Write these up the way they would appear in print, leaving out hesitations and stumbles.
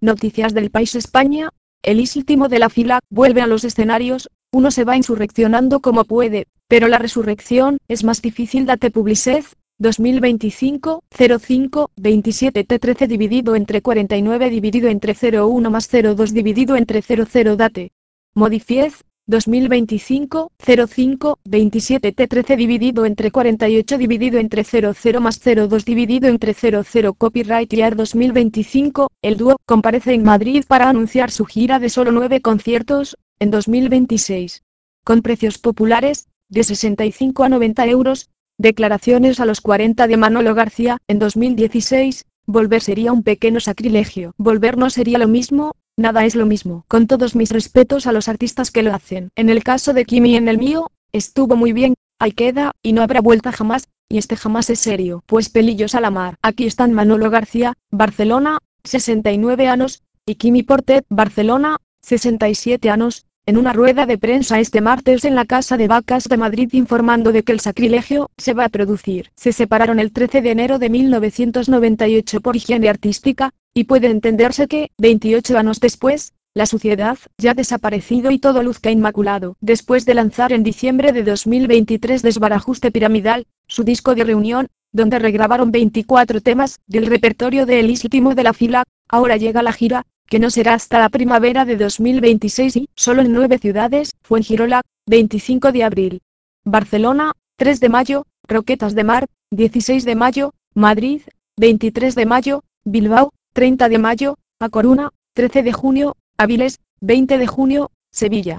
Noticias del país España. El último de la fila vuelve a los escenarios. Uno se va insurreccionando como puede, pero la resurrección es más difícil. Date Publicez. 2025, 05, 27 T13 dividido entre 49 dividido entre 01 más 02 dividido entre 00 Date. Modifiez. 2025, 05, 27 T13 dividido entre 48 dividido entre 00 más 02 dividido entre 00 Copyright Year 2025, el dúo comparece en Madrid para anunciar su gira de solo 9 conciertos, en 2026. Con precios populares, de 65 a 90 euros, declaraciones a los 40 de Manolo García, en 2016, volver sería un pequeño sacrilegio. Volver no sería lo mismo. Nada es lo mismo. Con todos mis respetos a los artistas que lo hacen. En el caso de Kimi y en el mío, estuvo muy bien, ahí queda, y no habrá vuelta jamás, y este jamás es serio. Pues pelillos a la mar. Aquí están Manolo García, Barcelona, 69 años, y Kimi Portet, Barcelona, 67 años, en una rueda de prensa este martes en la Casa de Vacas de Madrid informando de que el sacrilegio se va a producir. Se separaron el 13 de enero de 1998 por higiene artística, y puede entenderse que, 28 años después, la suciedad ya ha desaparecido y todo luzca inmaculado. Después de lanzar en diciembre de 2023 Desbarajuste Piramidal, su disco de reunión, donde regrabaron 24 temas del repertorio de El último de la fila, ahora llega la gira, que no será hasta la primavera de 2026 y solo en 9 ciudades: Fuengirola, 25 de abril; Barcelona, 3 de mayo; Roquetas de Mar, 16 de mayo; Madrid, 23 de mayo; Bilbao, 30 de mayo, A Coruña, 13 de junio, Avilés, 20 de junio, Sevilla,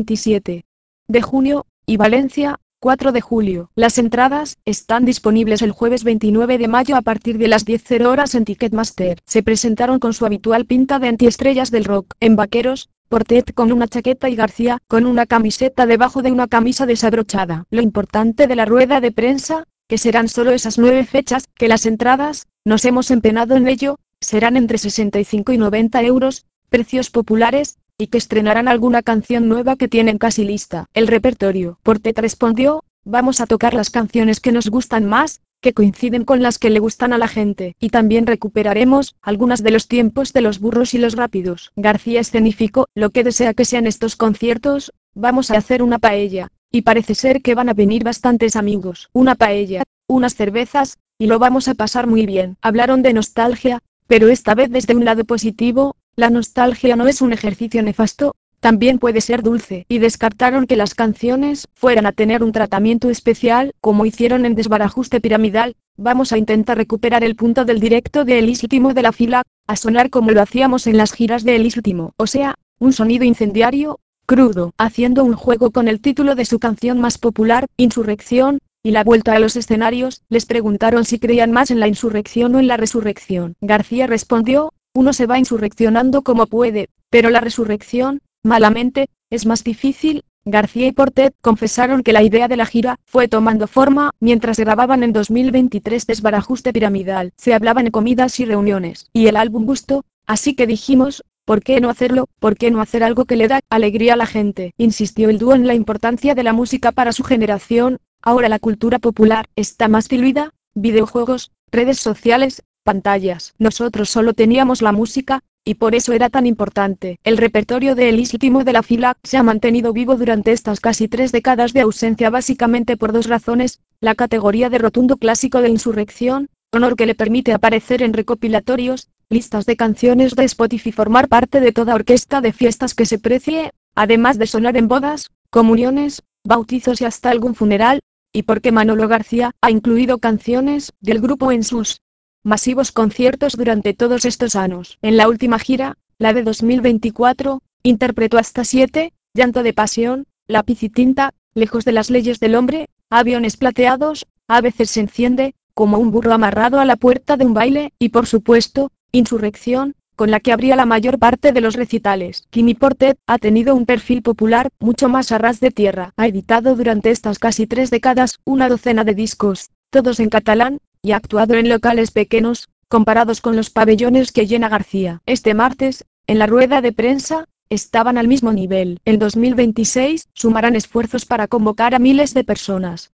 27 de junio, y Valencia, 4 de julio. Las entradas están disponibles el jueves 29 de mayo a partir de las 10:00 horas en Ticketmaster. Se presentaron con su habitual pinta de antiestrellas del rock. En vaqueros, Portet con una chaqueta y García con una camiseta debajo de una camisa desabrochada. Lo importante de la rueda de prensa, que serán solo esas 9 fechas, que las entradas, nos hemos empeñado en ello, serán entre 65 y 90 euros, precios populares, y que estrenarán alguna canción nueva que tienen casi lista. El repertorio. Portet respondió: vamos a tocar las canciones que nos gustan más, que coinciden con las que le gustan a la gente, y también recuperaremos algunas de los tiempos de los burros y los rápidos. García escenificó lo que desea que sean estos conciertos: vamos a hacer una paella, y parece ser que van a venir bastantes amigos. Una paella, unas cervezas, y lo vamos a pasar muy bien. Hablaron de nostalgia, pero esta vez desde un lado positivo. La nostalgia no es un ejercicio nefasto, también puede ser dulce, y descartaron que las canciones fueran a tener un tratamiento especial, como hicieron en Desbarajuste Piramidal. Vamos a intentar recuperar el punto del directo de El último de la fila, a sonar como lo hacíamos en las giras de El último, o sea, un sonido incendiario, crudo, haciendo un juego con el título de su canción más popular, Insurrección, y la vuelta a los escenarios. Les preguntaron si creían más en la insurrección o en la resurrección. García respondió: uno se va insurreccionando como puede, pero la resurrección, malamente, es más difícil. García y Portet confesaron que la idea de la gira fue tomando forma mientras grababan en 2023 Desbarajuste Piramidal. Se hablaban en comidas y reuniones, y el álbum gustó, así que dijimos: ¿por qué no hacerlo? ¿Por qué no hacer algo que le da alegría a la gente? Insistió el dúo en la importancia de la música para su generación. Ahora la cultura popular está más diluida: videojuegos, redes sociales, pantallas. Nosotros solo teníamos la música, y por eso era tan importante. El repertorio de El último de la fila se ha mantenido vivo durante estas casi 3 décadas de ausencia, básicamente por 2 razones: la categoría de rotundo clásico de insurrección, honor que le permite aparecer en recopilatorios, listas de canciones de Spotify, formar parte de toda orquesta de fiestas que se precie, además de sonar en bodas, comuniones, bautizos y hasta algún funeral, y porque Manolo García ha incluido canciones del grupo en sus masivos conciertos durante todos estos años. En la última gira, la de 2024, interpretó hasta 7, Llanto de pasión, Lápiz y tinta, Lejos de las leyes del hombre, Aviones plateados, A veces se enciende, Como un burro amarrado a la puerta de un baile, y por supuesto, Insurrección, con la que abría la mayor parte de los recitales. Kimi Portet ha tenido un perfil popular mucho más a ras de tierra. Ha editado durante estas casi 3 décadas una docena de discos, todos en catalán, y ha actuado en locales pequeños, comparados con los pabellones que llena García. Este martes, en la rueda de prensa, estaban al mismo nivel. En 2026, sumarán esfuerzos para convocar a miles de personas.